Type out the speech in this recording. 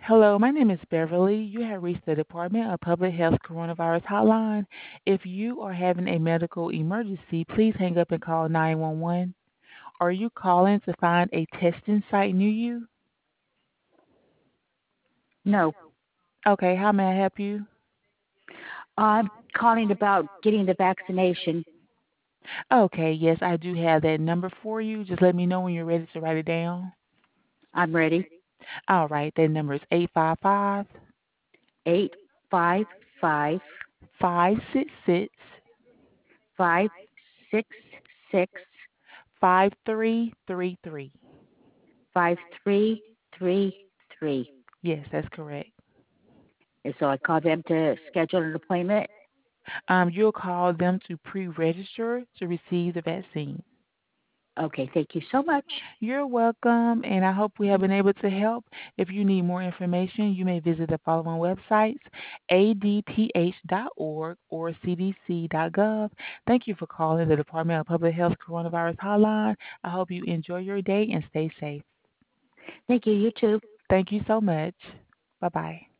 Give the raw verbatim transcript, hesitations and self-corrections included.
Hello, my name is Beverly. You have reached the Department of Public Health Coronavirus Hotline. If you are having a medical emergency, please hang up and call nine one one. Are you calling to find a testing site near you? No, Okay, how may I help you? I'm calling about getting the vaccination. Okay, yes, I do have that number for you. Just let me know when you're ready to write it down. I'm ready. All right, that number is eight five five, Eight five five five six six, five six six five three three three. five three three three. Yes, that's correct. And so I call them to schedule an appointment. Um, you'll call them to pre-register to receive the vaccine. Okay, thank you so much. You're welcome, and I hope we have been able to help. If you need more information, you may visit the following websites: a d p h dot org or c d c dot gov. Thank you for calling the Department of Public Health Coronavirus Hotline. I hope you enjoy your day and stay safe. Thank you. You too. Thank you so much. Bye bye.